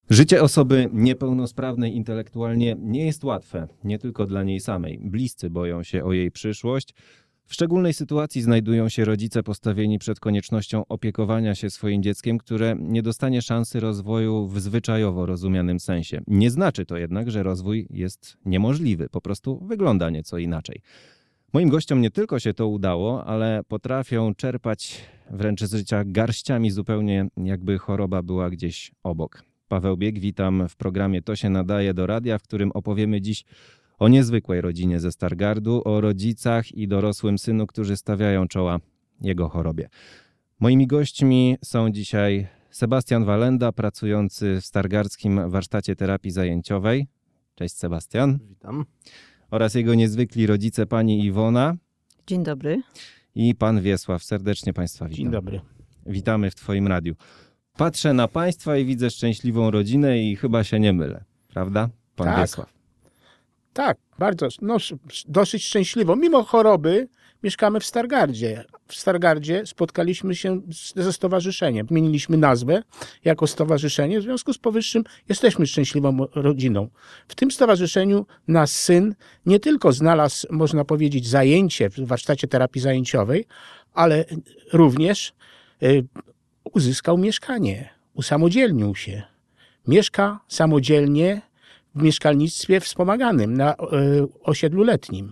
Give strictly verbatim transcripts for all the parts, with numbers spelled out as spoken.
Życie osoby niepełnosprawnej intelektualnie nie jest łatwe, nie tylko dla niej samej. Bliscy boją się o jej przyszłość. W szczególnej sytuacji znajdują się rodzice postawieni przed koniecznością opiekowania się swoim dzieckiem, które nie dostanie szansy rozwoju w zwyczajowo rozumianym sensie. Nie znaczy to jednak, że rozwój jest niemożliwy, po prostu wygląda nieco inaczej. Moim gościom nie tylko się to udało, ale potrafią czerpać wręcz z życia garściami, zupełnie jakby choroba była gdzieś obok. Paweł Bieg, witam w programie To się nadaje do radia, w którym opowiemy dziś o niezwykłej rodzinie ze Stargardu, o rodzicach i dorosłym synu, którzy stawiają czoła jego chorobie. Moimi gośćmi są dzisiaj Sebastian Walenda, pracujący w Stargardzkim Warsztacie Terapii Zajęciowej. Cześć Sebastian. Witam. Oraz jego niezwykli rodzice, pani Iwona. Dzień dobry. I pan Wiesław. Serdecznie państwa witam. Dzień dobry. Witamy w twoim radiu. Patrzę na państwa i widzę szczęśliwą rodzinę i chyba się nie mylę. Prawda? Pan Tak. Wiesław. Tak, bardzo, no, dosyć szczęśliwo. Mimo choroby mieszkamy w Stargardzie. W Stargardzie spotkaliśmy się z, ze stowarzyszeniem. Zmieniliśmy nazwę jako stowarzyszenie. W związku z powyższym jesteśmy szczęśliwą rodziną. W tym stowarzyszeniu nasz syn nie tylko znalazł, można powiedzieć, zajęcie w warsztacie terapii zajęciowej, ale również y, uzyskał mieszkanie. Usamodzielnił się. Mieszka samodzielnie w mieszkalnictwie wspomaganym na y, osiedlu letnim.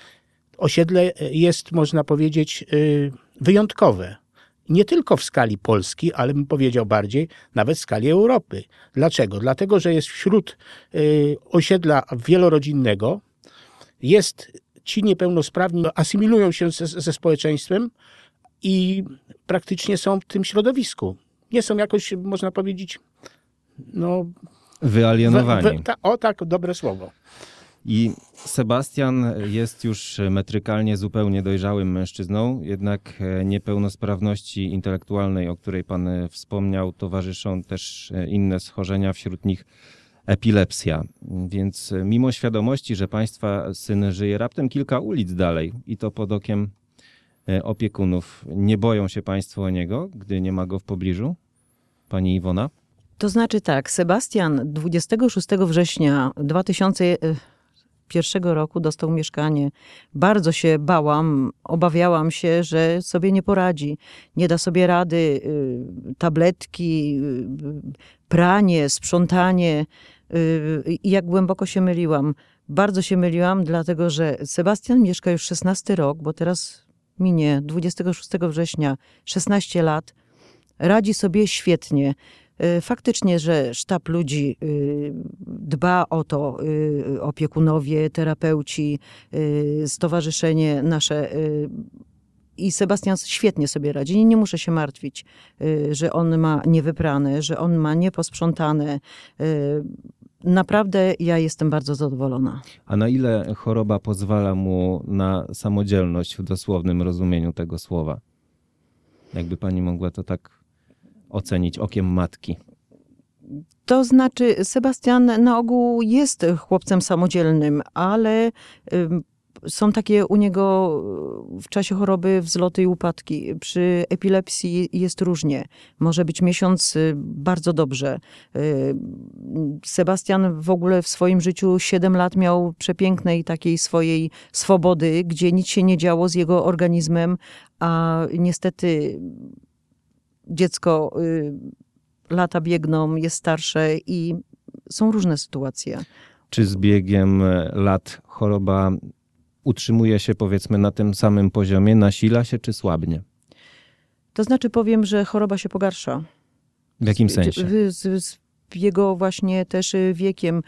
Osiedle jest, można powiedzieć, y, wyjątkowe. Nie tylko w skali Polski, ale bym powiedział bardziej nawet w skali Europy. Dlaczego? Dlatego, że jest wśród y, osiedla wielorodzinnego, jest ci niepełnosprawni asymilują się ze, ze społeczeństwem i praktycznie są w tym środowisku. Nie są jakoś, można powiedzieć, no... Wyalienowani. We, we, ta, o tak, dobre słowo. I Sebastian jest już metrykalnie zupełnie dojrzałym mężczyzną, jednak niepełnosprawności intelektualnej, o której pan wspomniał, towarzyszą też inne schorzenia, wśród nich epilepsja. Więc mimo świadomości, że państwa syn żyje raptem kilka ulic dalej i to pod okiem opiekunów, nie boją się państwo o niego, gdy nie ma go w pobliżu? Pani Iwona? To znaczy tak, Sebastian dwudziestego szóstego września dwa tysiące pierwszego roku dostał mieszkanie. Bardzo się bałam, obawiałam się, że sobie nie poradzi. Nie da sobie rady, tabletki, pranie, sprzątanie. I jak głęboko się myliłam. Bardzo się myliłam, dlatego że Sebastian mieszka już szesnasty rok, bo teraz minie dwudziestego szóstego września szesnaście lat. Radzi sobie świetnie. Faktycznie, że sztab ludzi dba o to, opiekunowie, terapeuci, stowarzyszenie nasze i Sebastian świetnie sobie radzi. Nie muszę się martwić, że on ma niewyprane, że on ma nieposprzątane. Naprawdę ja jestem bardzo zadowolona. A na ile choroba pozwala mu na samodzielność w dosłownym rozumieniu tego słowa? Jakby pani mogła to tak ocenić okiem matki? To znaczy, Sebastian na ogół jest chłopcem samodzielnym, ale są takie u niego w czasie choroby wzloty i upadki. Przy epilepsji jest różnie. Może być miesiąc bardzo dobrze. Sebastian w ogóle w swoim życiu siedem lat miał przepięknej takiej swojej swobody, gdzie nic się nie działo z jego organizmem, a niestety dziecko, y, lata biegną, jest starsze i są różne sytuacje. Czy z biegiem lat choroba utrzymuje się, powiedzmy, na tym samym poziomie, nasila się czy słabnie? To znaczy powiem, że choroba się pogarsza. W jakim sensie? Z, z, z jego właśnie też wiekiem.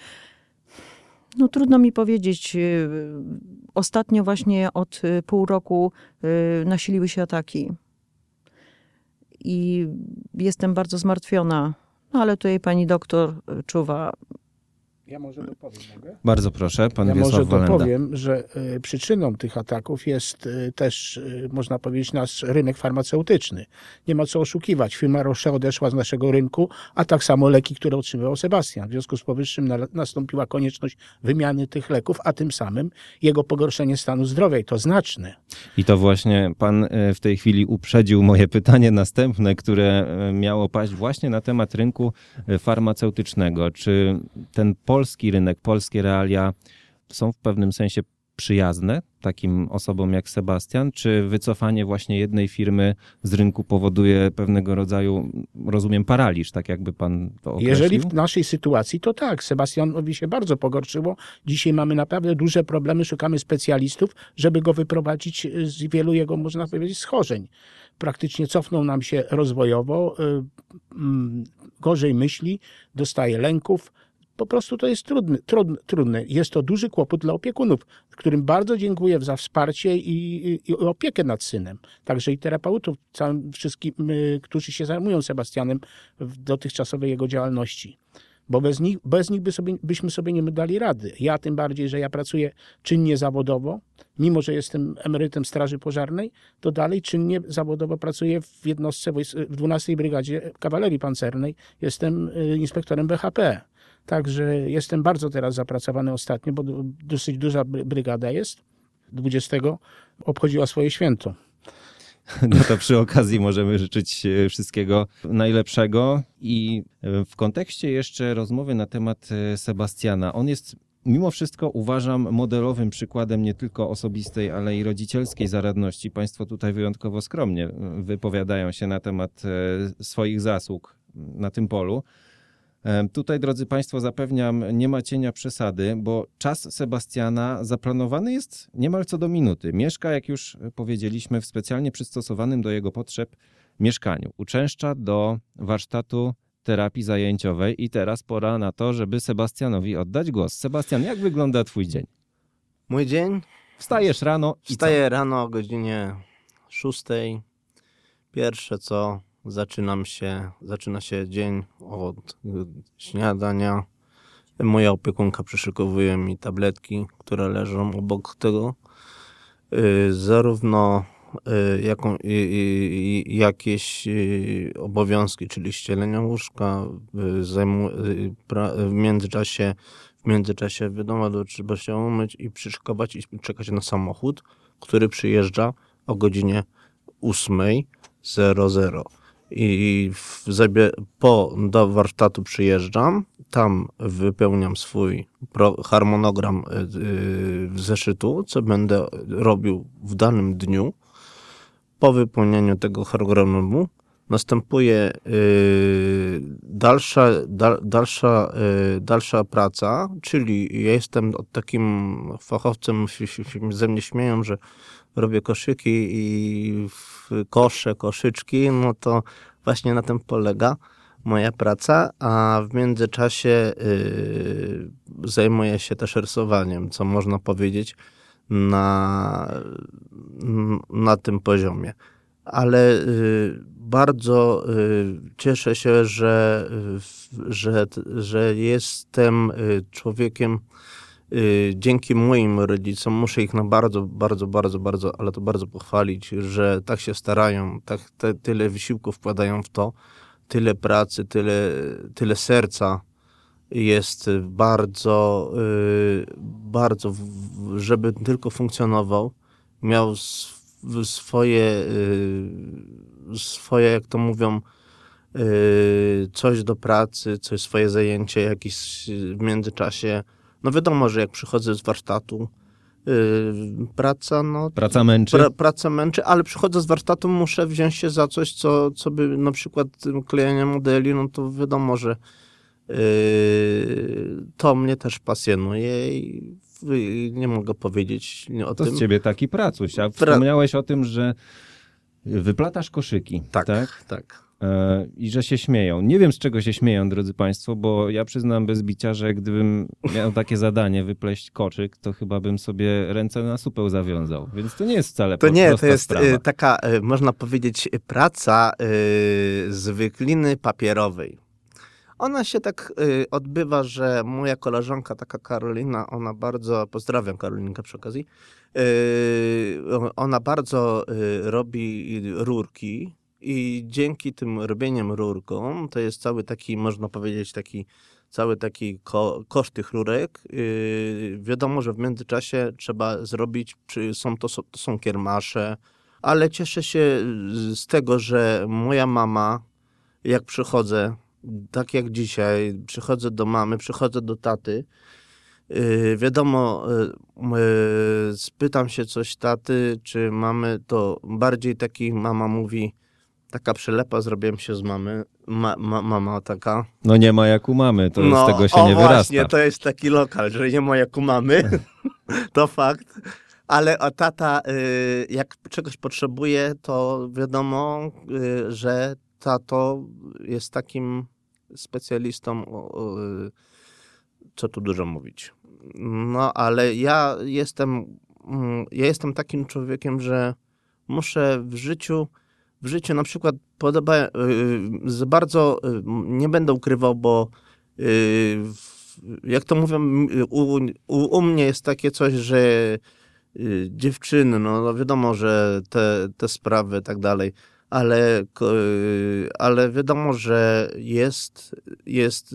No trudno mi powiedzieć. Ostatnio właśnie od pół roku nasiliły się ataki. I jestem bardzo zmartwiona, no ale tutaj pani doktor czuwa Ja może dopowiem, mogę? Bardzo proszę, pan Ja Wiesław może Walenda. dopowiem, że y, przyczyną tych ataków jest y, też, y, można powiedzieć, nasz rynek farmaceutyczny. Nie ma co oszukiwać. Firma Roche odeszła z naszego rynku, a tak samo leki, które otrzymywał Sebastian. W związku z powyższym na, nastąpiła konieczność wymiany tych leków, a tym samym jego pogorszenie stanu zdrowia i to znaczne. I to właśnie pan e, w tej chwili uprzedził moje pytanie następne, które e, miało paść właśnie na temat rynku e, farmaceutycznego. Czy ten polski rynek, polskie realia są w pewnym sensie przyjazne takim osobom jak Sebastian? Czy wycofanie właśnie jednej firmy z rynku powoduje pewnego rodzaju, rozumiem, paraliż, tak jakby pan to określił? Jeżeli w naszej sytuacji, to tak. Sebastianowi się bardzo pogorszyło. Dzisiaj mamy naprawdę duże problemy. Szukamy specjalistów, żeby go wyprowadzić z wielu jego, można powiedzieć, schorzeń. Praktycznie cofnął nam się rozwojowo, gorzej myśli, dostaje lęków. Po prostu to jest trudne, trudne, trudne. Jest to duży kłopot dla opiekunów, którym bardzo dziękuję za wsparcie i, i, i opiekę nad synem. Także i terapeutów, całym wszystkim, którzy się zajmują Sebastianem w dotychczasowej jego działalności. Bo bez nich, bez nich by sobie, byśmy sobie nie dali rady. Ja tym bardziej, że ja pracuję czynnie zawodowo, mimo że jestem emerytem Straży Pożarnej, to dalej czynnie zawodowo pracuję w jednostce, w dwunastej Brygadzie Kawalerii Pancernej. Jestem inspektorem B H P. Także jestem bardzo teraz zapracowany ostatnio, bo dosyć duża brygada jest. dwudziestego obchodziła swoje święto. No to przy okazji możemy życzyć wszystkiego najlepszego. I w kontekście jeszcze rozmowy na temat Sebastiana, on jest mimo wszystko, uważam, modelowym przykładem nie tylko osobistej, ale i rodzicielskiej zaradności. Państwo tutaj wyjątkowo skromnie wypowiadają się na temat swoich zasług na tym polu. Tutaj, drodzy Państwo, zapewniam, nie ma cienia przesady, bo czas Sebastiana zaplanowany jest niemal co do minuty. Mieszka, jak już powiedzieliśmy, w specjalnie przystosowanym do jego potrzeb mieszkaniu. Uczęszcza do warsztatu terapii zajęciowej i teraz pora na to, żeby Sebastianowi oddać głos. Sebastian, jak wygląda twój dzień? Mój dzień? Wstajesz rano i Wstaję co? rano o godzinie szóstej. Pierwsze co, zaczynam się, zaczyna się dzień od śniadania. Moja opiekunka przyszykowuje mi tabletki, które leżą obok tego. Yy, zarówno yy, jaką, yy, yy, jakieś yy, obowiązki, czyli ścielenia łóżka. Yy, zajmu, yy, pra, w międzyczasie W międzyczasie wiadomo, że trzeba się umyć i przyszykować i czekać na samochód, który przyjeżdża o godzinie ósmej zero zero. I w zabie- po do warsztatu przyjeżdżam, tam wypełniam swój pro- harmonogram yy, w zeszytu, co będę robił w danym dniu. Po wypełnieniu tego harmonogramu następuje y, dalsza, da, dalsza, y, dalsza praca, czyli ja jestem takim fachowcem, ze mnie śmieją, że robię koszyki i kosze, koszyczki, no to właśnie na tym polega moja praca, a w międzyczasie y, zajmuję się też rysowaniem, co można powiedzieć na, na tym poziomie. Ale y, bardzo y, cieszę się, że, y, że, że jestem y, człowiekiem y, dzięki moim rodzicom. Muszę ich na bardzo, bardzo, bardzo, bardzo, ale to bardzo pochwalić, że tak się starają, tak te, tyle wysiłków wkładają w to, tyle pracy, tyle, tyle serca jest bardzo, y, bardzo, w, żeby tylko funkcjonował, miał sw- swoje, swoje, jak to mówią, coś do pracy, coś swoje zajęcie, jakieś w międzyczasie. No wiadomo, że jak przychodzę z warsztatu, praca, no... Praca męczy? Pra, praca męczy, ale przychodzę z warsztatu, muszę wziąć się za coś, co, co by na przykład klejenie modeli, no to wiadomo, że to mnie też pasjonuje i nie mogę powiedzieć o to tym. z ciebie taki pracuś. A wspomniałeś o tym, że wyplatasz koszyki. Tak, tak. tak. E, I że się śmieją. Nie wiem, z czego się śmieją, drodzy Państwo, bo ja przyznam bez bicia, że gdybym miał takie zadanie wypleść koszyk, to chyba bym sobie ręce na supeł zawiązał. Więc to nie jest wcale to nie, prosta to jest sprawa. y, taka, y, można powiedzieć, praca y, z wykliny papierowej. Ona się tak y, odbywa, że moja koleżanka, taka Karolina, ona bardzo, pozdrawiam Karolinkę przy okazji, y, ona bardzo y, robi rurki i dzięki tym robieniem rurkom, to jest cały taki, można powiedzieć, taki cały taki ko, koszt tych rurek. Yy, wiadomo, że w międzyczasie trzeba zrobić, czy są to, to są kiermasze, ale cieszę się z tego, że moja mama, jak przychodzę, tak jak dzisiaj, przychodzę do mamy, przychodzę do taty, yy, wiadomo, yy, spytam się coś taty, czy mamy, to bardziej taki mama mówi, taka przelepa zrobiłem się z mamy, ma, ma, mama taka. No nie ma jak u mamy, to no, z tego się o nie właśnie, wyrasta. to jest taki lokal, że nie ma jak u mamy, to fakt. Ale o tata, y, jak czegoś potrzebuje, to wiadomo, y, że tato jest takim specjalistą, o, o, y, co tu dużo mówić. No, ale ja jestem, mm, ja jestem takim człowiekiem, że muszę w życiu W życiu na przykład podoba, y, za bardzo y, nie będę ukrywał, bo y, jak to mówią, u, u, u mnie jest takie coś, że y, dziewczyny, no, no wiadomo, że te, te sprawy i tak dalej, ale, y, ale wiadomo, że jest, jest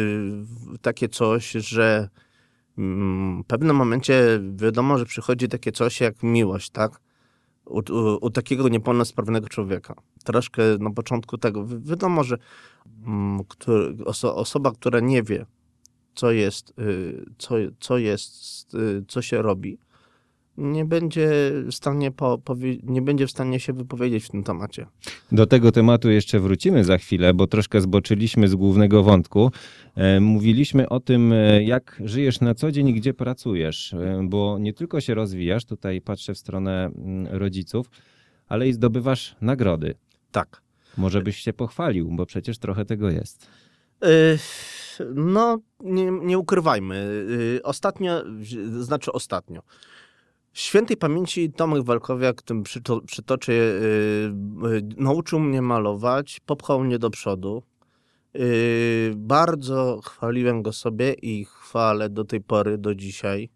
y, takie coś, że y, w pewnym momencie wiadomo, że przychodzi takie coś jak miłość, tak? U, u, u takiego niepełnosprawnego człowieka. Troszkę na początku tego. Wi- Wiadomo, że mm, który, oso, osoba, która nie wie, co jest, y, co, co jest, y, co się robi, nie będzie w stanie, po, powie, nie będzie w stanie się wypowiedzieć w tym temacie. Do tego tematu jeszcze wrócimy za chwilę, bo troszkę zboczyliśmy z głównego wątku. E, Mówiliśmy o tym, e, jak żyjesz na co dzień i gdzie pracujesz, e, bo nie tylko się rozwijasz, tutaj patrzę w stronę mm, rodziców, ale i zdobywasz nagrody. Tak. Może byś się pochwalił, bo przecież trochę tego jest. Y, No, nie, nie ukrywajmy. Y, Ostatnio, znaczy ostatnio, świętej pamięci Tomek Walkowiak, tym przyto, przytoczy, yy, yy, nauczył mnie malować, popchał mnie do przodu. Yy, bardzo chwaliłem go sobie i chwalę do tej pory, do dzisiaj,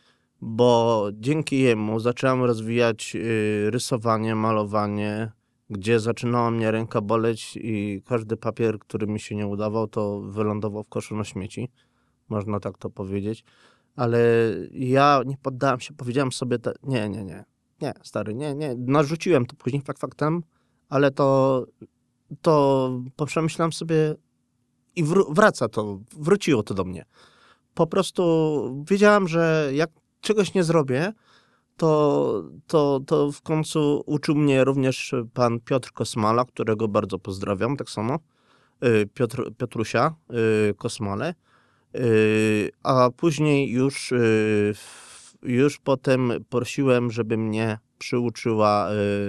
bo dzięki jemu zacząłem rozwijać yy, rysowanie, malowanie, gdzie zaczynała mnie ręka boleć i każdy papier, który mi się nie udawał, to wylądował w koszu na śmieci. Można tak to powiedzieć. Ale ja nie poddałem się, powiedziałem sobie, te, nie, nie, nie, nie, stary, nie, nie. Narzuciłem to później fakt faktem, ale to, to poprzemyślałem sobie i wr- wraca to, wróciło to do mnie. Po prostu wiedziałem, że jak czegoś nie zrobię, to, to, to w końcu uczył mnie również pan Piotr Kosmala, którego bardzo pozdrawiam, tak samo, Piotr, Piotrusia Kosmale. A później już, już potem prosiłem, żeby mnie przyuczyła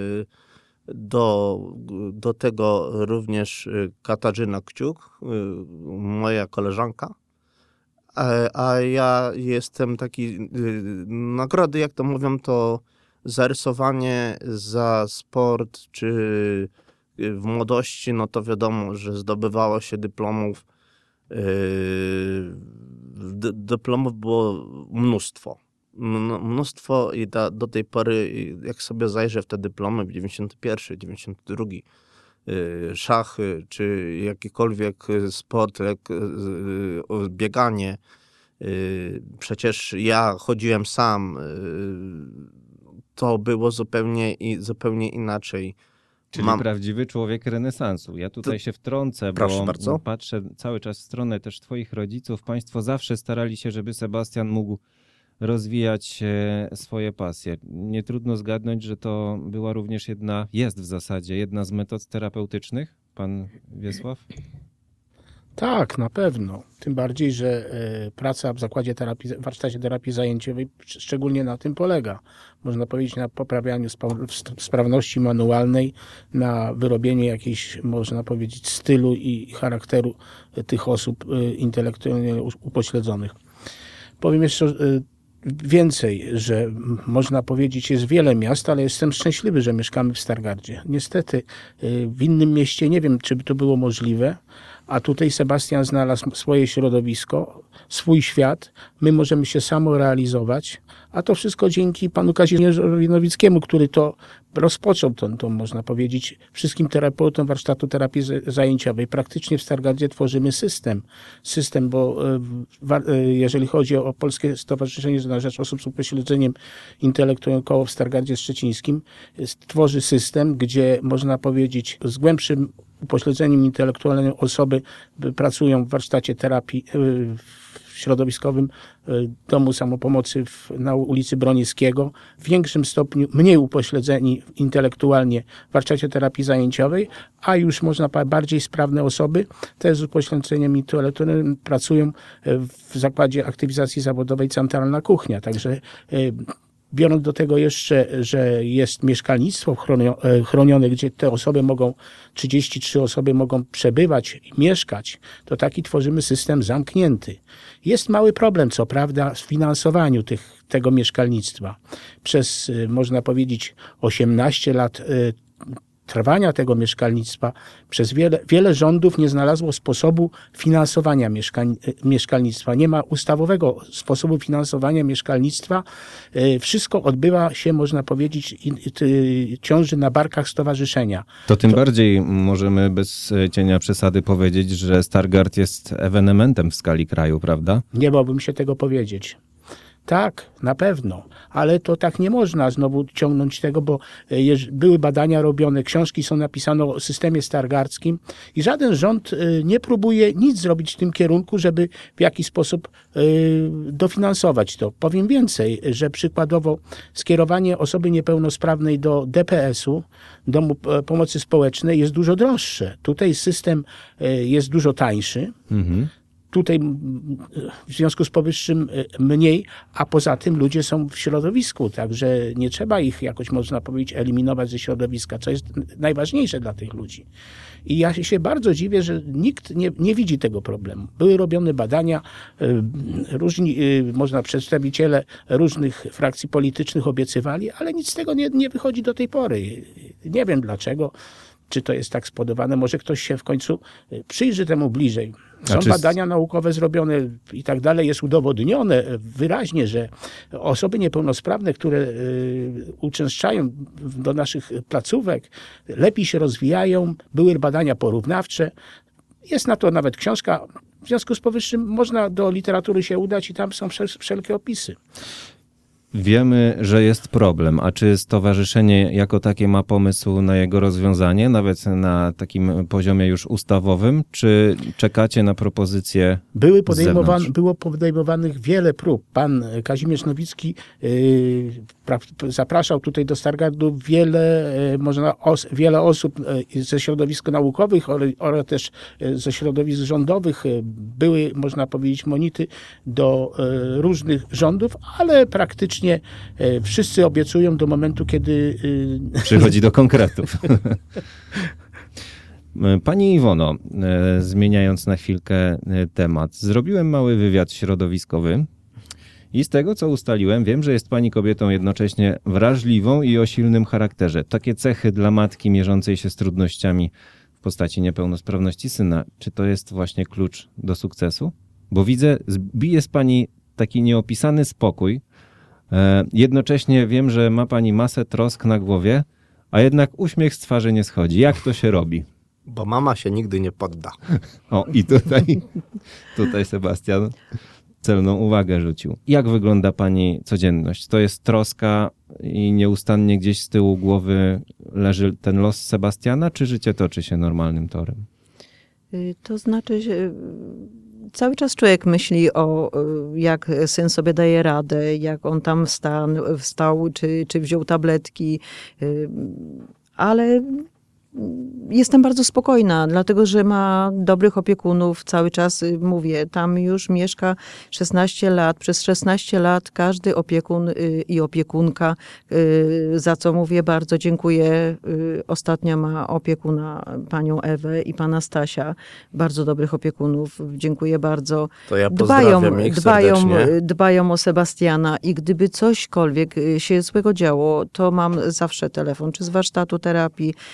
do, do tego również Katarzyna Kciuk, moja koleżanka. A, a ja jestem taki, nagrody jak to mówią, to za rysowanie, za sport, czy w młodości, no to wiadomo, że zdobywało się dyplomów. D- dyplomów było mnóstwo. M- mnóstwo i da, do tej pory, jak sobie zajrzę w te dyplomy, dziewięćdziesiąty pierwszy, dziewięćdziesiąty drugi, yy, szachy, czy jakikolwiek sport, jak yy, bieganie. Yy, przecież ja chodziłem sam. Yy, to było zupełnie, i, zupełnie inaczej. Czyli Mam- prawdziwy człowiek renesansu. Ja tutaj się wtrącę, Proszę bo bardzo. patrzę cały czas w stronę też twoich rodziców. Państwo zawsze starali się, żeby Sebastian mógł rozwijać e, swoje pasje. Nie trudno zgadnąć, że to była również jedna, jest w zasadzie jedna z metod terapeutycznych, pan Wiesław? Tak, na pewno. Tym bardziej, że e, praca w zakładzie terapii, w warsztacie terapii zajęciowej szczególnie na tym polega. Można powiedzieć na poprawianiu spa- sprawności manualnej, na wyrobienie jakiejś, można powiedzieć, stylu i charakteru tych osób e, intelektualnie upośledzonych. Powiem jeszcze e, więcej, że m- można powiedzieć, jest wiele miast, ale jestem szczęśliwy, że mieszkamy w Stargardzie. Niestety e, w innym mieście nie wiem, czy by to było możliwe, A tutaj Sebastian znalazł swoje środowisko, swój świat. My możemy się samorealizować, a to wszystko dzięki panu Kazimierzowi Nowickiemu, który to rozpoczął, to, to można powiedzieć, wszystkim terapeutom warsztatu terapii zajęciowej. Praktycznie w Stargardzie tworzymy system. System, bo jeżeli chodzi o Polskie Stowarzyszenie na Rzecz Osób z Upośledzeniem Intelektu Koło w Stargardzie Szczecińskim, tworzy system, gdzie można powiedzieć z głębszym upośledzeniem intelektualnym osoby pracują w warsztacie terapii w środowiskowym Domu Samopomocy w, na ulicy Broniewskiego, w większym stopniu mniej upośledzeni intelektualnie w warsztacie terapii zajęciowej, a już można powiedzieć bardziej sprawne osoby, te z upośledzeniem intelektualnym pracują w Zakładzie Aktywizacji Zawodowej Centralna Kuchnia. Także biorąc do tego jeszcze, że jest mieszkalnictwo chronione, gdzie te osoby mogą, trzydzieści trzy osoby mogą przebywać i mieszkać, to taki tworzymy system zamknięty. Jest mały problem, co prawda, w finansowaniu tych, tego mieszkalnictwa. Przez, można powiedzieć, osiemnaście lat trwania tego mieszkalnictwa przez wiele, wiele rządów nie znalazło sposobu finansowania mieszkań, mieszkalnictwa. Nie ma ustawowego sposobu finansowania mieszkalnictwa. Wszystko odbywa się, można powiedzieć, ciąży na barkach stowarzyszenia. To tym to... bardziej możemy bez cienia przesady powiedzieć, że Stargard jest ewenementem w skali kraju, prawda? Nie bałbym się tego powiedzieć. Tak, na pewno, ale to tak nie można znowu ciągnąć tego, bo były badania robione, książki są napisane o systemie stargardzkim i żaden rząd nie próbuje nic zrobić w tym kierunku, żeby w jakiś sposób dofinansować to. Powiem więcej, że przykładowo skierowanie osoby niepełnosprawnej do D P S-u, Domu Pomocy Społecznej, jest dużo droższe. Tutaj system jest dużo tańszy. Mhm. Tutaj w związku z powyższym mniej, a poza tym ludzie są w środowisku, także nie trzeba ich jakoś, można powiedzieć, eliminować ze środowiska, co jest najważniejsze dla tych ludzi. I ja się bardzo dziwię, że nikt nie, nie widzi tego problemu. Były robione badania, różni, można przedstawiciele różnych frakcji politycznych obiecywali, ale nic z tego nie, nie wychodzi do tej pory. Nie wiem dlaczego. Czy to jest tak spowodowane? Może ktoś się w końcu przyjrzy temu bliżej. Są czy... badania naukowe zrobione i tak dalej. Jest udowodnione wyraźnie, że osoby niepełnosprawne, które uczęszczają do naszych placówek, lepiej się rozwijają. Były badania porównawcze. Jest na to nawet książka. W związku z powyższym można do literatury się udać i tam są wszelkie opisy. Wiemy, że jest problem, a czy stowarzyszenie jako takie ma pomysł na jego rozwiązanie, nawet na takim poziomie już ustawowym, czy czekacie na propozycje Były podejmowane, Było podejmowanych wiele prób. Pan Kazimierz Nowicki yy, pra, zapraszał tutaj do Stargardu wiele, yy, można os, wiele osób yy, ze środowisk naukowych oraz, oraz też yy, ze środowisk rządowych. Yy, były, można powiedzieć, monity do yy, różnych rządów, ale praktycznie wszyscy obiecują do momentu, kiedy... Przychodzi do konkretów. Pani Iwono, zmieniając na chwilkę temat, zrobiłem mały wywiad środowiskowy i z tego, co ustaliłem, wiem, że jest pani kobietą jednocześnie wrażliwą i o silnym charakterze. Takie cechy dla matki mierzącej się z trudnościami w postaci niepełnosprawności syna. Czy to jest właśnie klucz do sukcesu? Bo widzę, bije z pani taki nieopisany spokój. Jednocześnie wiem, że ma pani masę trosk na głowie, a jednak uśmiech z twarzy nie schodzi. Jak to się robi? Bo mama się nigdy nie podda. O, i tutaj, tutaj Sebastian celną uwagę rzucił. Jak wygląda pani codzienność? To jest troska i nieustannie gdzieś z tyłu głowy leży ten los Sebastiana, czy życie toczy się normalnym torem? To znaczy, że cały czas człowiek myśli o, jak syn sobie daje radę, jak on tam wstan, wstał, czy, czy wziął tabletki, ale jestem bardzo spokojna, dlatego że ma dobrych opiekunów. Cały czas mówię, tam już mieszka szesnaście lat. Przez szesnaście lat każdy opiekun i opiekunka, za co mówię bardzo dziękuję. Ostatnio ma opiekuna panią Ewę i pana Stasia. Bardzo dobrych opiekunów. Dziękuję bardzo. To ja dbają, ich dbają, serdecznie. dbają o Sebastiana i gdyby cośkolwiek się złego działo, to mam zawsze telefon, czy z warsztatu terapii, gdzie Sebastian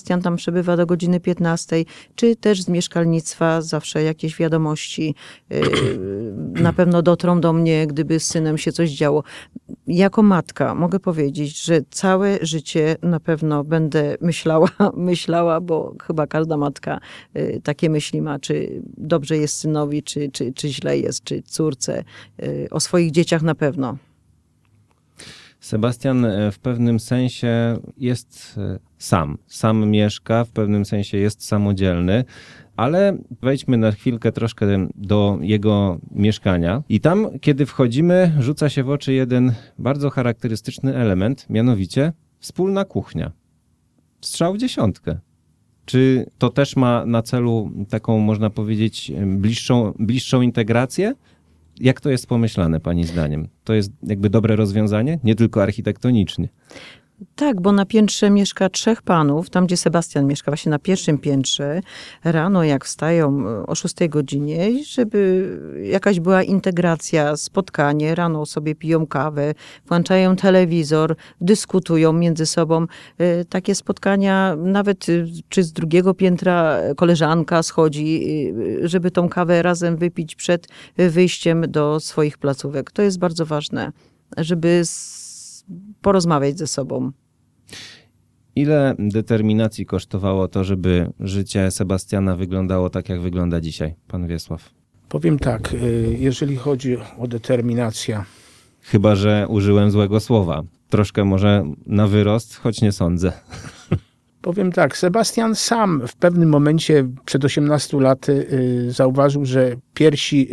Sebastian tam przebywa do godziny piętnastej, czy też z mieszkalnictwa zawsze jakieś wiadomości yy, na pewno dotrą do mnie, gdyby z synem się coś działo. Jako matka mogę powiedzieć, że całe życie na pewno będę myślała, myślała, bo chyba każda matka yy, takie myśli ma, czy dobrze jest synowi, czy, czy, czy źle jest, czy córce. Yy, o swoich dzieciach na pewno. Sebastian w pewnym sensie jest sam. Sam mieszka, w pewnym sensie jest samodzielny, ale wejdźmy na chwilkę troszkę do jego mieszkania. I tam, kiedy wchodzimy, rzuca się w oczy jeden bardzo charakterystyczny element, mianowicie wspólna kuchnia. Strzał w dziesiątkę. Czy to też ma na celu taką, można powiedzieć, bliższą, bliższą integrację? Jak to jest pomyślane, pani zdaniem? To jest jakby dobre rozwiązanie? Nie tylko architektonicznie. Tak, bo na piętrze mieszka trzech panów, tam gdzie Sebastian mieszka, właśnie na pierwszym piętrze. Rano jak wstają o szóstej godzinie, żeby jakaś była integracja, spotkanie, rano sobie piją kawę, włączają telewizor, dyskutują między sobą. Takie spotkania, nawet czy z drugiego piętra koleżanka schodzi, żeby tą kawę razem wypić przed wyjściem do swoich placówek. To jest bardzo ważne, żeby porozmawiać ze sobą. Ile determinacji kosztowało to, żeby życie Sebastiana wyglądało tak, jak wygląda dzisiaj, pan Wiesław? Powiem tak, jeżeli chodzi o determinację. Chyba że użyłem złego słowa. Troszkę może na wyrost, choć nie sądzę. Powiem tak, Sebastian sam w pewnym momencie przed osiemnastu laty zauważył, że pierwsi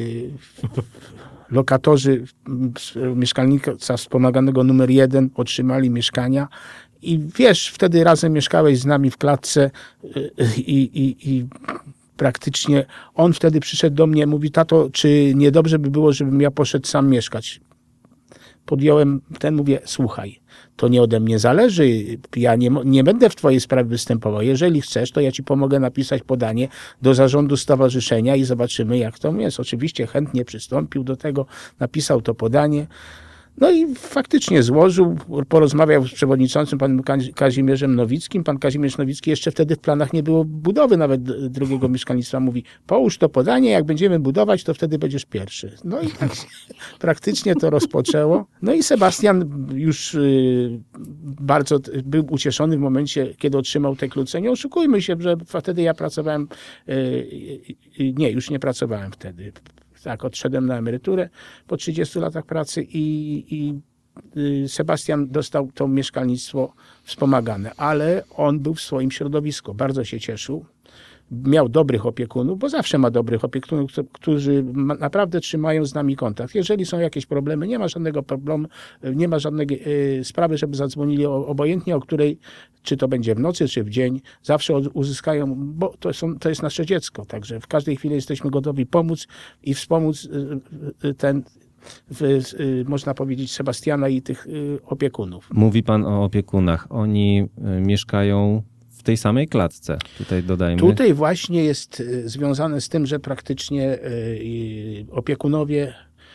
lokatorzy mieszkalnika wspomaganego numer jeden otrzymali mieszkania i wiesz, wtedy razem mieszkałeś z nami w klatce i, i, i praktycznie on wtedy przyszedł do mnie, mówi: tato, czy niedobrze by było, żebym ja poszedł sam mieszkać? Podjąłem ten, mówię: słuchaj, to nie ode mnie zależy, ja nie, nie będę w twojej sprawie występował. Jeżeli chcesz, to ja ci pomogę napisać podanie do zarządu stowarzyszenia i zobaczymy, jak to jest. Oczywiście chętnie przystąpił do tego, napisał to podanie. No i faktycznie złożył, porozmawiał z przewodniczącym panem Kazimierzem Nowickim. Pan Kazimierz Nowicki, jeszcze wtedy w planach nie było budowy nawet drugiego mieszkalnictwa. Mówi: połóż to podanie, jak będziemy budować, to wtedy będziesz pierwszy. No i tak praktycznie to rozpoczęło. No i Sebastian już y, bardzo był ucieszony w momencie, kiedy otrzymał te klucze. Nie oszukujmy się, że wtedy ja pracowałem, y, y, nie, już nie pracowałem wtedy. Tak, odszedłem na emeryturę po trzydziestu latach pracy i, i Sebastian dostał to mieszkalnictwo wspomagane, ale on był w swoim środowisku, bardzo się cieszył. Miał dobrych opiekunów, bo zawsze ma dobrych opiekunów, którzy naprawdę trzymają z nami kontakt. Jeżeli są jakieś problemy, nie ma żadnego problemu, nie ma żadnej y, sprawy, żeby zadzwonili o, obojętnie, o której, czy to będzie w nocy, czy w dzień, zawsze uzyskają, bo to, są, to jest nasze dziecko, także w każdej chwili jesteśmy gotowi pomóc i wspomóc y, y, ten, w, y, można powiedzieć, Sebastiana i tych y, opiekunów. Mówi pan o opiekunach. Oni y, mieszkają w tej samej klatce, tutaj dodajmy. Tutaj właśnie jest związane z tym, że praktycznie opiekunowie,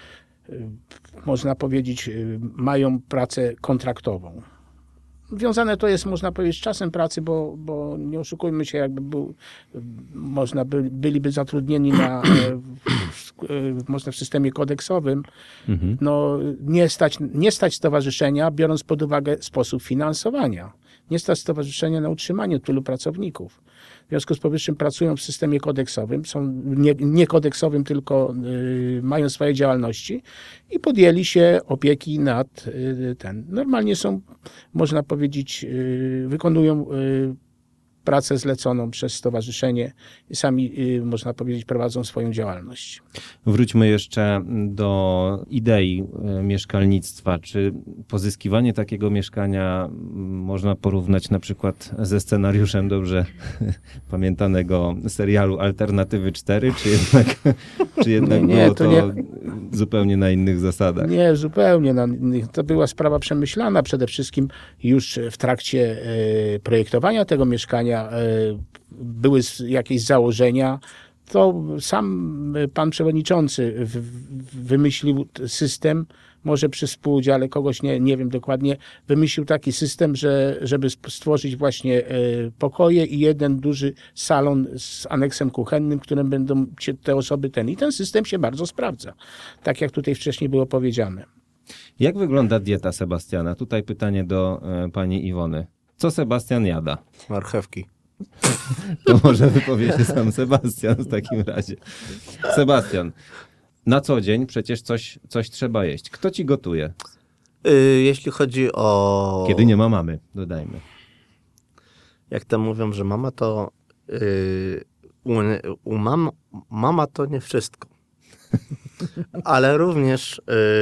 można powiedzieć, mają pracę kontraktową. Wiązane to jest, można powiedzieć, z czasem pracy, bo, bo nie oszukujmy się, jakby był, można by, byliby zatrudnieni na, w, można w systemie kodeksowym, mhm. no nie stać, nie stać stowarzyszenia, biorąc pod uwagę sposób finansowania. Nie stać stowarzyszenia na utrzymanie tylu pracowników. W związku z powyższym pracują w systemie kodeksowym, są nie, nie kodeksowym, tylko y, mają swoje działalności i podjęli się opieki nad y, ten. Normalnie są, można powiedzieć, y, wykonują y, pracę zleconą przez stowarzyszenie i sami, y, można powiedzieć, prowadzą swoją działalność. Wróćmy jeszcze do idei mieszkalnictwa. Czy pozyskiwanie takiego mieszkania można porównać na przykład ze scenariuszem dobrze pamiętanego serialu Alternatywy cztery, czy jednak, czy jednak nie, było to, to nie, zupełnie na innych zasadach? Nie, zupełnie na innych. To była sprawa przemyślana przede wszystkim już w trakcie projektowania tego mieszkania. Były jakieś założenia. To sam pan przewodniczący wymyślił t- system, może przy współudziale kogoś, nie, nie wiem dokładnie, wymyślił taki system, że, żeby sp- stworzyć właśnie e, pokoje i jeden duży salon z aneksem kuchennym, w którym będą się te osoby ten. I ten system się bardzo sprawdza, tak jak tutaj wcześniej było powiedziane. Jak wygląda dieta Sebastiana? Tutaj pytanie do e, pani Iwony. Co Sebastian jada? Marchewki. To może wypowie się sam Sebastian w takim razie. Sebastian, na co dzień przecież coś, coś trzeba jeść. Kto ci gotuje? Y, jeśli chodzi o... Kiedy nie ma mamy, dodajmy. Jak tam mówią, że mama to... y, u, u mam, mama to nie wszystko. Ale również y,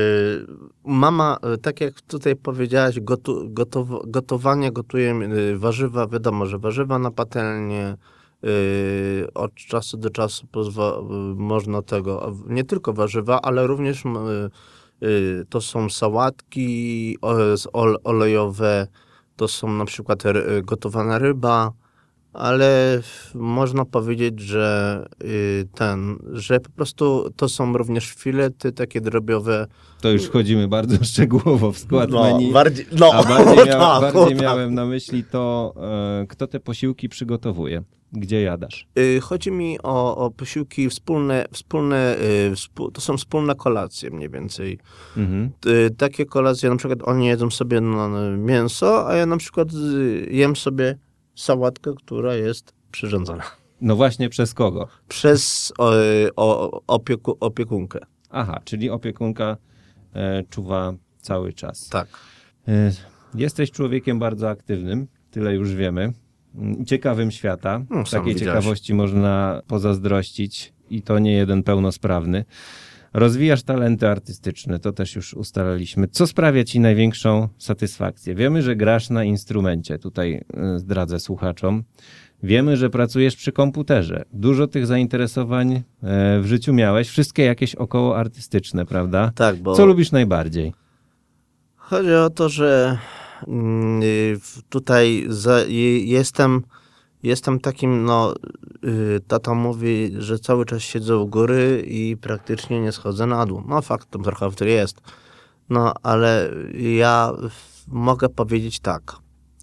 mama, y, tak jak tutaj powiedziałaś, gotu, gotow, gotowanie, gotuje y, warzywa, wiadomo, że warzywa na patelnię, y, od czasu do czasu pozwa, y, można tego, a nie tylko warzywa, ale również y, y, to są sałatki o, z ol, olejowe, to są na przykład ry, gotowana ryba, ale można powiedzieć, że y, ten, że po prostu to są również filety takie drobiowe. To już wchodzimy bardzo szczegółowo w skład menu. bardziej, no, A bardziej, mia- tak, bardziej o, tak. miałem na myśli to, e, kto te posiłki przygotowuje. Gdzie jadasz? Y, Chodzi mi o, o posiłki wspólne, wspólne y, współ, to są wspólne kolacje mniej więcej. Mhm. Y, Takie kolacje, na przykład oni jedzą sobie no, mięso, a ja na przykład y, jem sobie sałatkę, która jest przyrządzona No właśnie przez kogo? przez o, o, opieku, opiekunkę. Aha, czyli opiekunka e, czuwa cały czas. Tak. E, jesteś człowiekiem bardzo aktywnym, tyle już wiemy. I ciekawym świata. No, sam Takiej widziałeś. ciekawości można pozazdrościć i to nie jeden pełnosprawny. Rozwijasz talenty artystyczne, to też już ustalaliśmy. Co sprawia ci największą satysfakcję? Wiemy, że grasz na instrumencie, tutaj e, zdradzę słuchaczom. Wiemy, że pracujesz przy komputerze. Dużo tych zainteresowań e, w życiu miałeś, wszystkie jakieś około artystyczne, prawda? Tak, bo Co lubisz najbardziej? chodzi o to, że mm, y, w- tutaj za, y, jestem, jestem takim, no, y, tata mówi, że cały czas siedzę u góry i praktycznie nie schodzę na dół. No fakt, tam trochę w tym jest. No, ale ja w- mogę powiedzieć tak,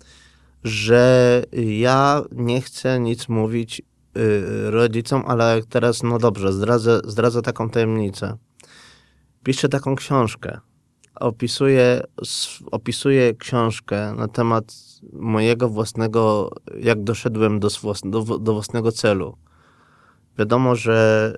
że ja nie chcę nic mówić y, rodzicom, ale teraz, no dobrze, zdradzę, zdradzę taką tajemnicę. Piszę taką książkę. Opisuję, s- opisuję książkę na temat mojego własnego, jak doszedłem do, swos- do, do własnego celu. Wiadomo, że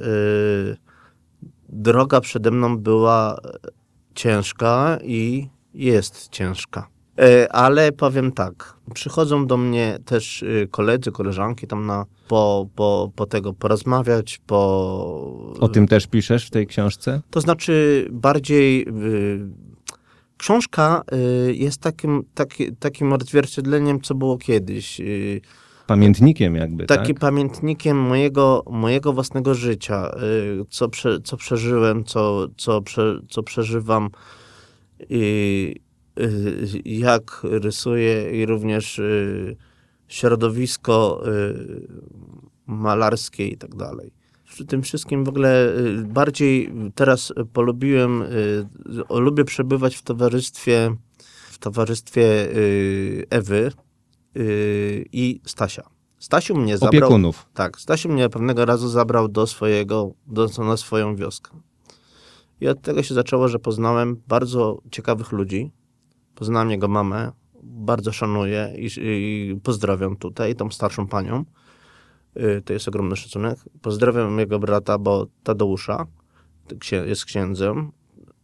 y, droga przede mną była ciężka i jest ciężka. Y, ale powiem tak, przychodzą do mnie też y, koledzy, koleżanki tam na, po, po, po tego porozmawiać, po... O tym też piszesz w tej książce? To znaczy bardziej y, książka y, jest takim, taki, takim odzwierciedleniem, co było kiedyś. Y, Pamiętnikiem jakby, takim tak? pamiętnikiem mojego, mojego własnego życia, y, co, prze, co przeżyłem, co, co, prze, co przeżywam, y, y, jak rysuję i również y, środowisko y, malarskie i tak dalej. Przy tym wszystkim w ogóle y, bardziej teraz polubiłem, y, lubię przebywać w towarzystwie, w towarzystwie y, Ewy y, i Stasia. Stasiu mnie zabrał. Opiekunów. Tak, Stasiu mnie pewnego razu zabrał do swojego, do, na swoją wioskę. I od tego się zaczęło, że poznałem bardzo ciekawych ludzi. Poznałem jego mamę, bardzo szanuję i, i pozdrawiam tutaj, tą starszą panią. Y, To jest ogromny szacunek. Pozdrawiam jego brata, bo Tadeusza księ- jest księdzem.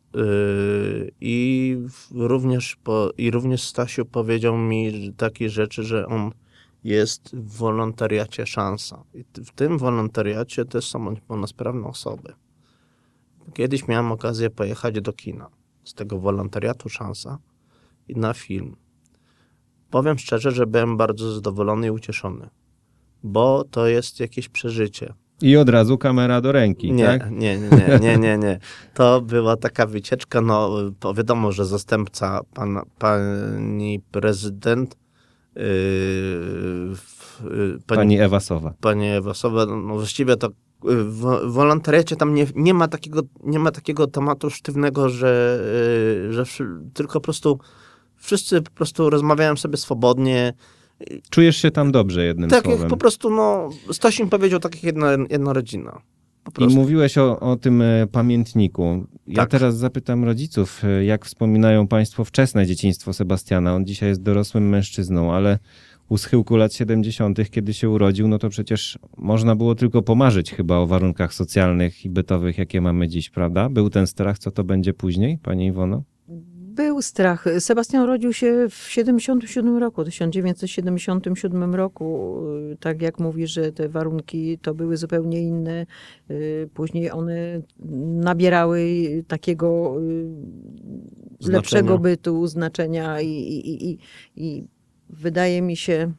Y, I w- również, po, I również Stasiu powiedział mi takie rzeczy, że on jest w wolontariacie Szansa. I t- w tym wolontariacie też są niepełnosprawne osoby. Kiedyś miałem okazję pojechać do kina z tego wolontariatu Szansa i na film. Powiem szczerze, że byłem bardzo zadowolony i ucieszony, bo to jest jakieś przeżycie. I od razu kamera do ręki, Nie, tak? nie, nie, nie, nie, nie, nie. To była taka wycieczka, no to wiadomo, że zastępca pana, pani prezydent, yy, w- yy, pani, Pani Ewa Sowa. pani Ewa Sowa, no właściwie to w wolontariacie tam nie, nie, ma takiego, nie ma takiego tematu sztywnego, że, y, że wszy, tylko po prostu wszyscy po prostu rozmawiają sobie swobodnie. Czujesz się tam dobrze, jednym Tak słowem. jak po prostu, no, Stosin powiedział, tak jak jedna, jedna rodzina. Po I prostu. mówiłeś o, o tym e, pamiętniku. Ja Tak. teraz zapytam rodziców, e, jak wspominają państwo wczesne dzieciństwo Sebastiana. On dzisiaj jest dorosłym mężczyzną, ale u schyłku lat siedemdziesiątych, kiedy się urodził, no to przecież można było tylko pomarzyć chyba o warunkach socjalnych i bytowych, jakie mamy dziś, prawda? Był ten strach, co to będzie później, pani Iwono? Był strach. Sebastian urodził się w siedemdziesiątym siódmym roku, tysiąc dziewięćset siedemdziesiątym siódmym roku. Tak jak mówi, że te warunki to były zupełnie inne. Później one nabierały takiego Znaczenia. lepszego bytu, znaczenia i, i, i, i wydaje mi się,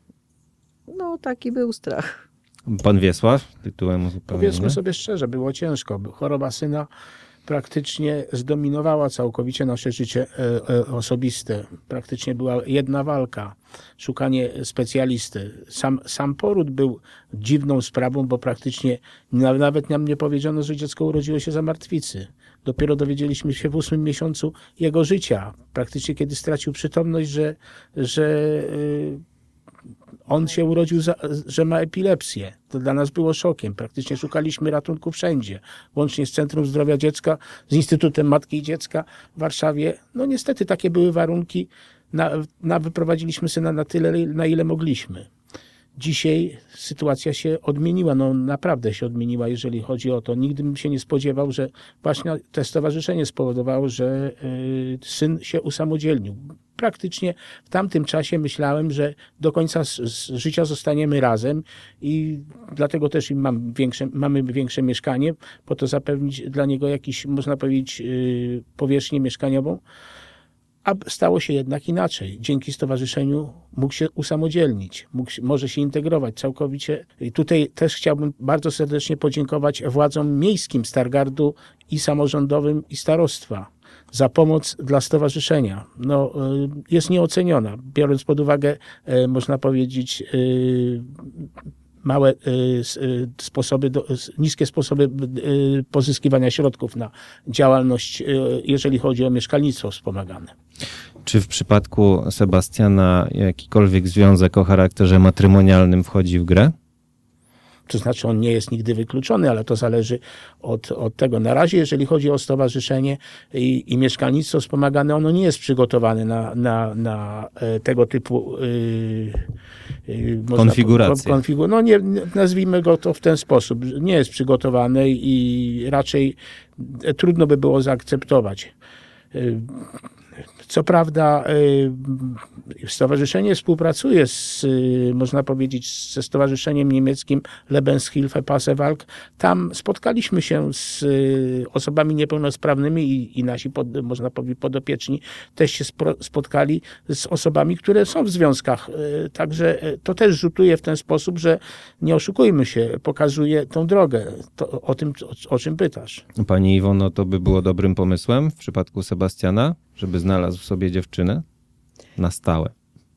no taki był strach. Pan Wiesław, tytułem uzupełnienia. Powiedzmy sobie szczerze, było ciężko. Choroba syna praktycznie zdominowała całkowicie nasze życie e, e, osobiste. Praktycznie była jedna walka, szukanie specjalisty. Sam, sam poród był dziwną sprawą, bo praktycznie nawet nam nie powiedziano, że dziecko urodziło się za martwicy. Dopiero dowiedzieliśmy się w ósmym miesiącu jego życia, praktycznie kiedy stracił przytomność, że, że y, on się urodził, za, że ma epilepsję. To dla nas było szokiem. Praktycznie szukaliśmy ratunku wszędzie. Łącznie z Centrum Zdrowia Dziecka, z Instytutem Matki i Dziecka w Warszawie. No niestety takie były warunki. Na, na wyprowadziliśmy syna na tyle, na ile mogliśmy. Dzisiaj sytuacja się odmieniła, no naprawdę się odmieniła, jeżeli chodzi o to. Nigdy bym się nie spodziewał, że właśnie to stowarzyszenie spowodowało, że y, syn się usamodzielnił. Praktycznie w tamtym czasie myślałem, że do końca z, z życia zostaniemy razem i dlatego też im mam większe, mamy większe mieszkanie, po to zapewnić dla niego jakiś, można powiedzieć, y, powierzchnię mieszkaniową. A stało się jednak inaczej. Dzięki stowarzyszeniu mógł się usamodzielnić, mógł, może się integrować całkowicie. I tutaj też chciałbym bardzo serdecznie podziękować władzom miejskim Stargardu i samorządowym i starostwa za pomoc dla stowarzyszenia. No, jest nieoceniona, biorąc pod uwagę, można powiedzieć, małe sposoby, niskie sposoby pozyskiwania środków na działalność, jeżeli chodzi o mieszkalnictwo wspomagane. Czy w przypadku Sebastiana jakikolwiek związek o charakterze matrymonialnym wchodzi w grę? To znaczy on nie jest nigdy wykluczony, ale to zależy od, od tego. Na razie, jeżeli chodzi o stowarzyszenie i, i mieszkalnictwo wspomagane, ono nie jest przygotowane na, na, na tego typu yy, yy, konfigurację. Konfigu- no nie, nazwijmy go to w ten sposób. Nie jest przygotowane i raczej trudno by było zaakceptować. Yy, Co prawda stowarzyszenie współpracuje z, można powiedzieć, ze stowarzyszeniem niemieckim Lebenshilfe Passewalk. Tam spotkaliśmy się z osobami niepełnosprawnymi i, i nasi, pod, można powiedzieć, podopieczni też się spro, spotkali z osobami, które są w związkach. Także to też rzutuje w ten sposób, że nie oszukujmy się, pokazuje tą drogę, to, o tym, o, o czym pytasz. Pani Iwono, to by było dobrym pomysłem w przypadku Sebastiana, żeby znalazł sobie dziewczynę na stałe?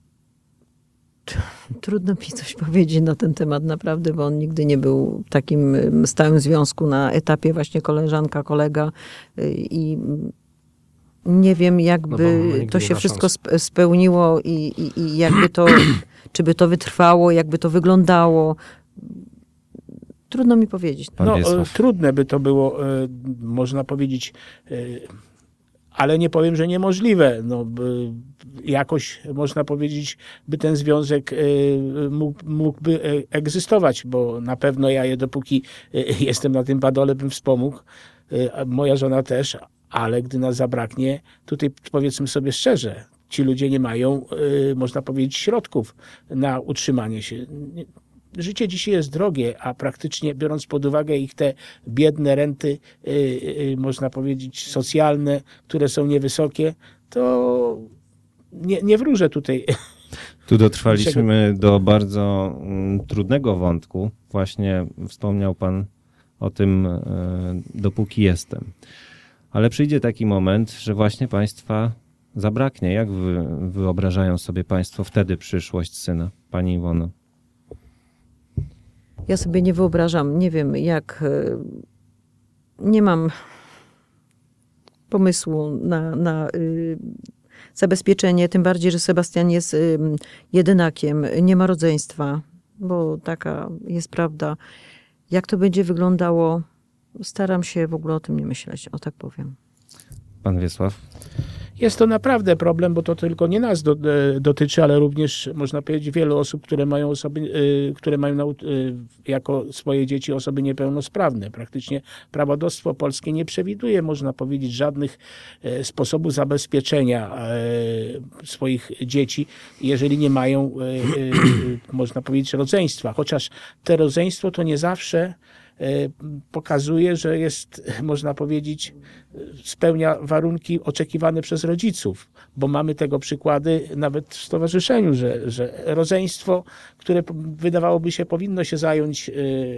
Trudno mi coś powiedzieć na ten temat naprawdę, bo on nigdy nie był w takim stałym związku na etapie właśnie koleżanka, kolega i nie wiem jakby No to się ma wszystko szans. sp- spełniło i, i, i jakby to, czy by to wytrwało, jakby to wyglądało. Trudno mi powiedzieć. Pan No, Wiesław. trudne by to było, można powiedzieć, ale nie powiem, że niemożliwe. No, jakoś, można powiedzieć, by ten związek mógł, mógłby egzystować, bo na pewno ja je, dopóki jestem na tym badole, bym wspomógł. Moja żona też, ale gdy nas zabraknie, tutaj powiedzmy sobie szczerze, ci ludzie nie mają, można powiedzieć, środków na utrzymanie się. Życie dzisiaj jest drogie, a praktycznie biorąc pod uwagę ich te biedne renty, yy, yy, można powiedzieć socjalne, które są niewysokie, to nie, nie wróżę tutaj. Tu dotrwaliśmy do bardzo mm, trudnego wątku. Właśnie wspomniał pan o tym, e, dopóki jestem. Ale przyjdzie taki moment, że właśnie państwa zabraknie. Jak wy, wyobrażają sobie państwo wtedy przyszłość syna, pani Iwono? Ja sobie nie wyobrażam, nie wiem jak, e, nie mam pomysłu na, na y, zabezpieczenie, tym bardziej, że Sebastian jest y, jedynakiem, nie ma rodzeństwa, bo taka jest prawda. Jak to będzie wyglądało, staram się w ogóle o tym nie myśleć, o tak powiem. Pan Wiesław? Jest to naprawdę problem, bo to tylko nie nas do, e, dotyczy, ale również można powiedzieć wielu osób, które mają osoby, e, które mają nau- e, jako swoje dzieci osoby niepełnosprawne. Praktycznie prawodawstwo polskie nie przewiduje, można powiedzieć, żadnych e, sposobów zabezpieczenia e, swoich dzieci, jeżeli nie mają, e, e, można powiedzieć, rodzeństwa. Chociaż te rodzeństwo to nie zawsze pokazuje, że jest, można powiedzieć, spełnia warunki oczekiwane przez rodziców, bo mamy tego przykłady nawet w stowarzyszeniu, że, że rodzeństwo, które wydawałoby się powinno się zająć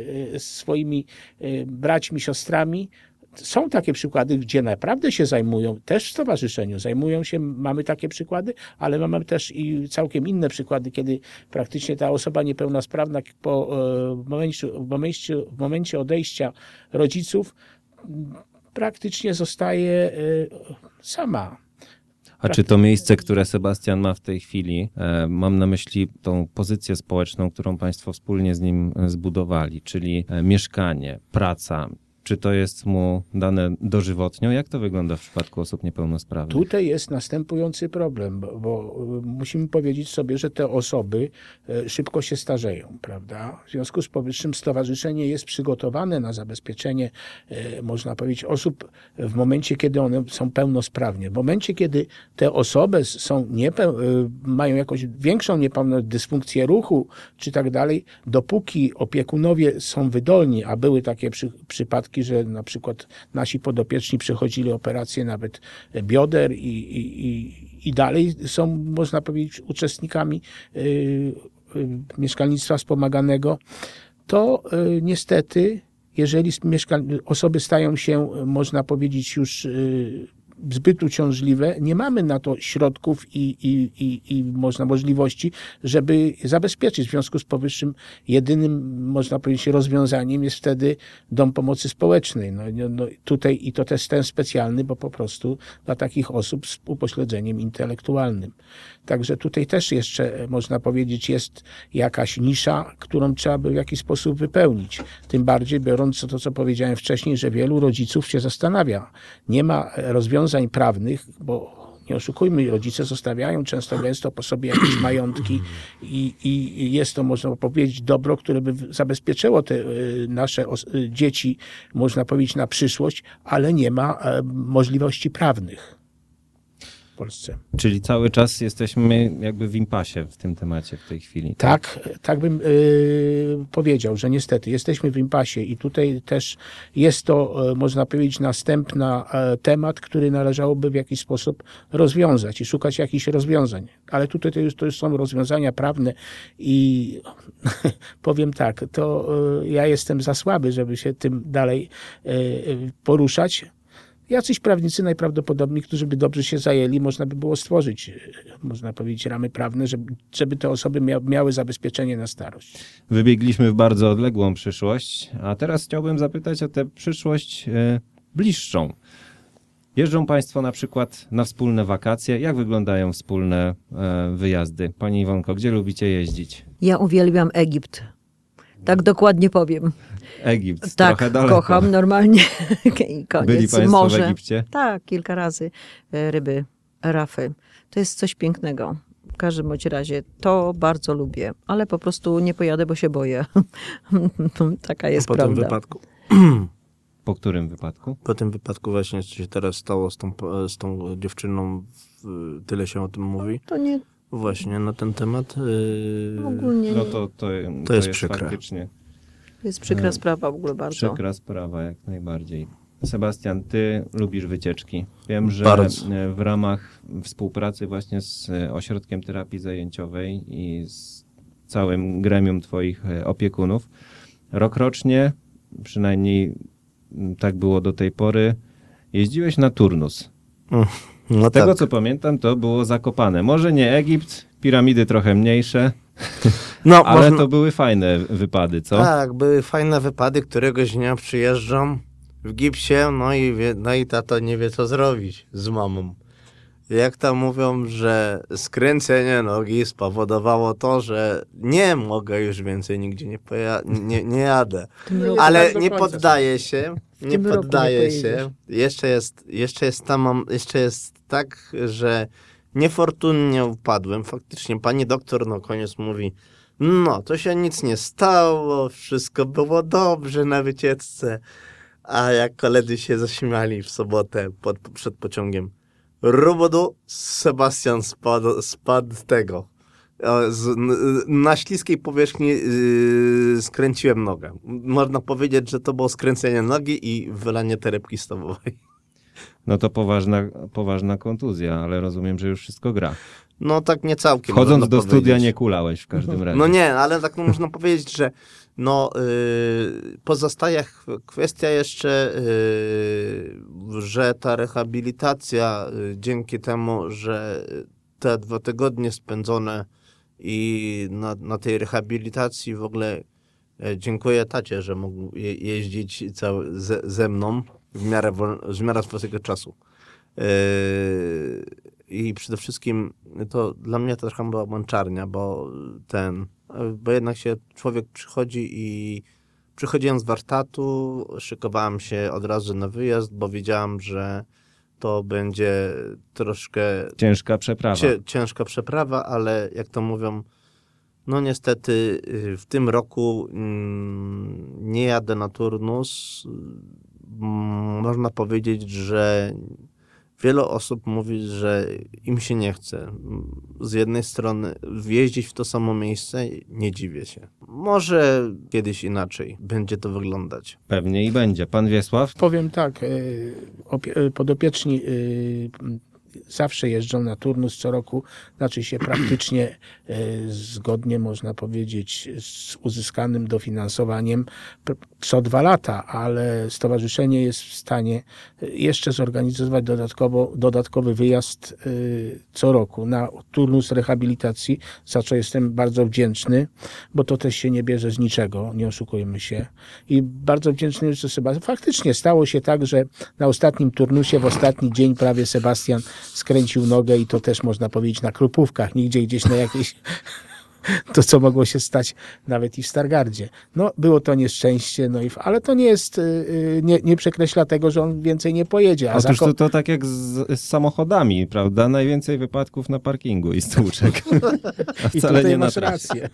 swoimi braćmi, siostrami, są takie przykłady, gdzie naprawdę się zajmują, też w stowarzyszeniu, zajmują się, mamy takie przykłady, ale mamy też i całkiem inne przykłady, kiedy praktycznie ta osoba niepełnosprawna po w momencie, w momencie, w momencie odejścia rodziców praktycznie zostaje sama. A czy to miejsce, które Sebastian ma w tej chwili, e, mam na myśli tą pozycję społeczną, którą państwo wspólnie z nim zbudowali, czyli e, mieszkanie, praca, czy to jest mu dane dożywotnio? Jak to wygląda w przypadku osób niepełnosprawnych? Tutaj jest następujący problem, bo, bo musimy powiedzieć sobie, że te osoby szybko się starzeją, prawda? W związku z powyższym stowarzyszenie jest przygotowane na zabezpieczenie, można powiedzieć, osób w momencie, kiedy one są pełnosprawne. W momencie, kiedy te osoby są niepeł- mają jakąś większą niepełność, dysfunkcję ruchu czy tak dalej, dopóki opiekunowie są wydolni, a były takie przy, przypadki, że na przykład nasi podopieczni przechodzili operacje nawet bioder i, i, i, i dalej są, można powiedzieć, uczestnikami y, y, mieszkalnictwa wspomaganego, to y, niestety, jeżeli mieszka- osoby stają się, można powiedzieć, już y, zbyt uciążliwe, nie mamy na to środków i, i, i, i można możliwości, żeby zabezpieczyć. W związku z powyższym jedynym, można powiedzieć, rozwiązaniem jest wtedy dom pomocy społecznej. No, no, tutaj i to też ten specjalny, bo po prostu dla takich osób z upośledzeniem intelektualnym. Także tutaj też jeszcze, można powiedzieć, jest jakaś nisza, którą trzeba by w jakiś sposób wypełnić. Tym bardziej biorąc to, co powiedziałem wcześniej, że wielu rodziców się zastanawia. Nie ma rozwiązań prawnych, bo nie oszukujmy, rodzice zostawiają często gęsto po sobie jakieś majątki i, i jest to, można powiedzieć, dobro, które by zabezpieczyło te nasze dzieci, można powiedzieć, na przyszłość, ale nie ma możliwości prawnych w Polsce. Czyli cały czas jesteśmy jakby w impasie w tym temacie w tej chwili. Tak, tak bym y, powiedział, że niestety jesteśmy w impasie i tutaj też jest to, y, można powiedzieć, następny y, temat, który należałoby w jakiś sposób rozwiązać i szukać jakichś rozwiązań. Ale tutaj to już, to już są rozwiązania prawne i powiem tak, to y, ja jestem za słaby, żeby się tym dalej y, y, poruszać. Jacyś prawnicy najprawdopodobniej, którzy by dobrze się zajęli, można by było stworzyć, można powiedzieć, ramy prawne, żeby, żeby te osoby mia, miały zabezpieczenie na starość. Wybiegliśmy w bardzo odległą przyszłość, a teraz chciałbym zapytać o tę przyszłość e, bliższą. Jeżdżą państwo na przykład na wspólne wakacje. Jak wyglądają wspólne e, wyjazdy? Pani Iwonko, gdzie lubicie jeździć? Ja uwielbiam Egipt. Tak dokładnie powiem. Egipt, Tak, trochę daleko. kocham normalnie. I koniec. Byli państwo Morze. w Egipcie? Tak, kilka razy. E, Ryby, rafy. To jest coś pięknego. W każdym bądź razie to bardzo lubię, ale po prostu nie pojadę, bo się boję. Taka jest po prawda. tym wypadku. Po którym wypadku? Po tym wypadku właśnie, co się teraz stało z tą, z tą dziewczyną, tyle się o tym mówi. To nie Właśnie na ten temat. Yy, ogólnie. No to, to, to, To jest jest przykre. faktycznie To jest przykra e, sprawa w ogóle bardzo. przykra sprawa, jak najbardziej. Sebastian, ty lubisz wycieczki. Wiem, że Bardzo. w ramach współpracy właśnie z Ośrodkiem Terapii Zajęciowej i z całym gremium twoich opiekunów, rokrocznie, przynajmniej tak było do tej pory, jeździłeś na turnus. No Z tego, tak. co pamiętam, to było Zakopane. Może nie Egipt, piramidy trochę mniejsze, No, Ale można... to były fajne wypady, co? Tak, były fajne wypady, któregoś dnia przyjeżdżam w gipsie, no i, wie, no i tato nie wie, co zrobić z mamą. Jak tam mówią, że skręcenie nogi spowodowało to, że nie mogę już więcej nigdzie nie, poja- nie, nie jadę. roku Ale tak do nie końca. poddaję się, nie tym roku nie poddaję pojedziesz. się. Jeszcze jest, jeszcze jest tam, mam- jeszcze jest tak, że niefortunnie upadłem. Faktycznie pani doktor na koniec mówi, no to się nic nie stało, wszystko było dobrze na wycieczce. A jak koledzy się zaśmiali w sobotę pod, przed pociągiem. Robodu Sebastian spadł, spadł z tego. O, Z, n- na śliskiej powierzchni yy, skręciłem nogę. Można powiedzieć, że to było skręcenie nogi i wylanie torebki stołowej. No to poważna, poważna kontuzja, ale rozumiem, że już wszystko gra. No tak nie całkiem. Wchodząc można do studia powiedzieć. nie kulałeś w każdym razie. No nie, ale tak można powiedzieć, że no, yy, pozostaje ch- kwestia jeszcze, yy, że ta rehabilitacja yy, dzięki temu, że te dwa tygodnie spędzone i na, na tej rehabilitacji w ogóle e, dziękuję tacie, że mógł je, jeździć cały, ze, ze mną w miarę, wol, w miarę swojego czasu. Yy, I przede wszystkim to dla mnie to trochę była męczarnia, bo ten, bo jednak się człowiek przychodzi i przychodziłem z warsztatu, szykowałem się od razu na wyjazd, bo wiedziałem, że to będzie troszkę Ciężka przeprawa. cie, ciężka przeprawa, ale jak to mówią, no niestety y, w tym roku mm, nie jadę na turnus. Mm, Można powiedzieć, że wiele osób mówi, że im się nie chce. Z jednej strony wjeździć w to samo miejsce, nie dziwię się. Może kiedyś inaczej będzie to wyglądać. Pewnie i będzie. Pan Wiesław? Powiem tak, y, opie- y, podopieczni y, zawsze jeżdżą na turnus co roku, znaczy się praktycznie y, zgodnie, można powiedzieć, z uzyskanym dofinansowaniem pr- co dwa lata, ale stowarzyszenie jest w stanie jeszcze zorganizować dodatkowo, dodatkowy wyjazd y, co roku na turnus rehabilitacji, za co jestem bardzo wdzięczny, bo to też się nie bierze z niczego, nie oszukujmy się. I bardzo wdzięczny jeszcze Sebastian. Faktycznie stało się tak, że na ostatnim turnusie, w ostatni dzień prawie Sebastian skręcił nogę i to też można powiedzieć na Krupówkach, nigdzie gdzieś na jakiejś to, co mogło się stać nawet i w Stargardzie. No, było to nieszczęście, no i, ale to nie jest, yy, nie, nie przekreśla tego, że on więcej nie pojedzie. A Otóż za ko- to, to tak jak z, z samochodami, prawda? Najwięcej wypadków na parkingu i stłuczek. A I wcale tutaj nie na masz trasie. rację.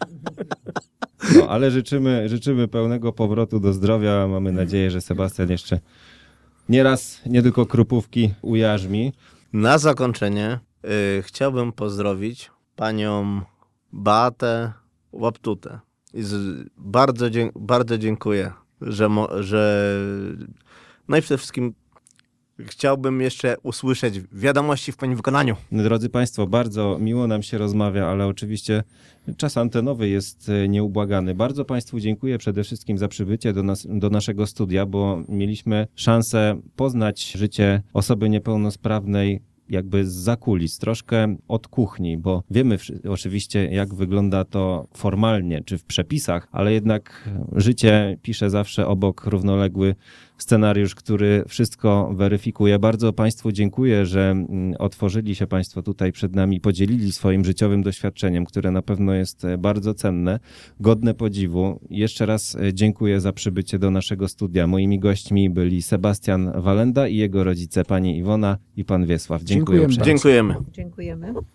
No, ale życzymy, życzymy pełnego powrotu do zdrowia. Mamy nadzieję, że Sebastian jeszcze nieraz, nie tylko Krupówki ujarzmi. Na zakończenie y, chciałbym pozdrowić panią Beatę Łaptutę. I z, bardzo, dzie- bardzo dziękuję, że, mo, że... No i przede wszystkim chciałbym jeszcze usłyszeć wiadomości w pani wykonaniu. Drodzy Państwo, bardzo miło nam się rozmawia, ale oczywiście czas antenowy jest e, nieubłagany. Bardzo Państwu dziękuję przede wszystkim za przybycie do, nas, do naszego studia, bo mieliśmy szansę poznać życie osoby niepełnosprawnej jakby zza kulis, troszkę od kuchni, bo wiemy wszy- oczywiście, jak wygląda to formalnie, czy w przepisach, ale jednak życie pisze zawsze obok równoległy scenariusz, który wszystko weryfikuje. Bardzo Państwu dziękuję, że mm, otworzyli się Państwo tutaj przed nami, podzielili swoim życiowym doświadczeniem, które na pewno jest e, bardzo cenne, godne podziwu. Jeszcze raz e, dziękuję za przybycie do naszego studia. Moimi gośćmi byli Sebastian Walenda i jego rodzice, pani Iwona i pan Wiesław. Dziękuję Dziękujemy uprzejmie. Dziękujemy. Dziękujemy.